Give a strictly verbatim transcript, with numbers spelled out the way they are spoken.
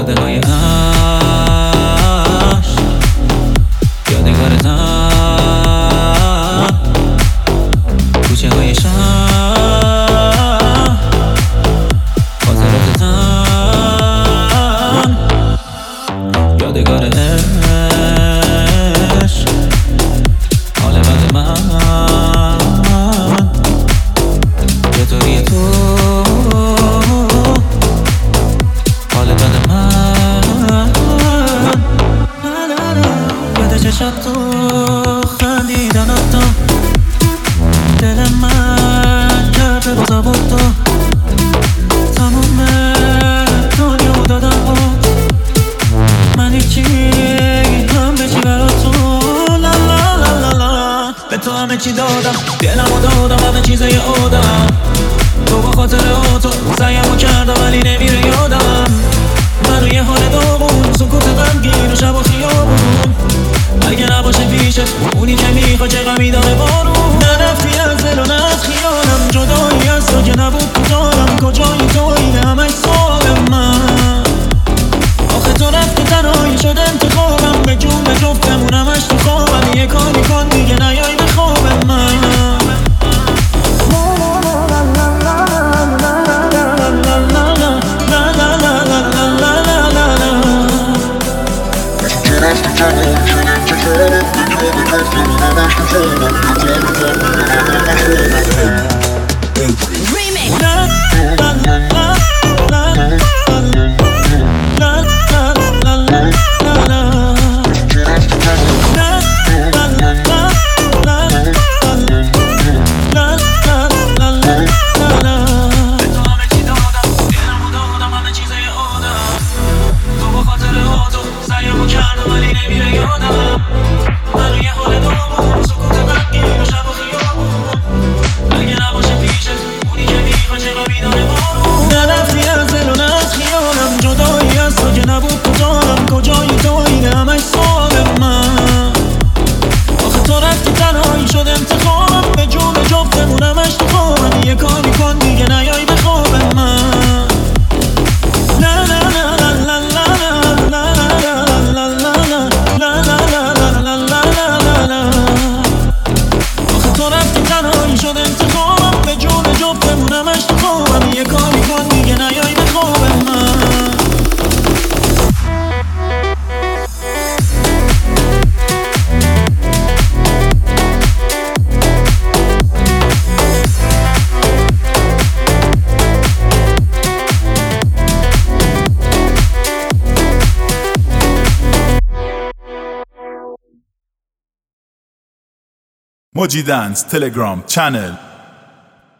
وعده های عشق یادگارتم کوچه های شهر خاطراتتم یادگار عشق حال بد من چطوری تو حال بد من یاد چشم تو خندیدنت تو دل من کرده بازا بود تو تموم دنیا دادم بود من هیچی هم به چی برا تو لا لا لا لا لا به تو همه چی دادم دلمو دادم همه چیزای آدم تو با خاطر تو سعیمو کردم ولی نمیره یادم منو یه حال داغون سکوت غمگین و شب و خیابون اگه نباشه پیشت اونی که میخوا چه غمی داره بارون نرفتی از دل و نه از خیالم جدایی از تو که نبود تو دارم کجایی تو اینه همش سوال من آخه تو رفتی تنهایی شد انتخابم به جون به جفتمون همش تو خوابم یه کاری کن دیگه نیای به خواب من Moji Dance Telegram channel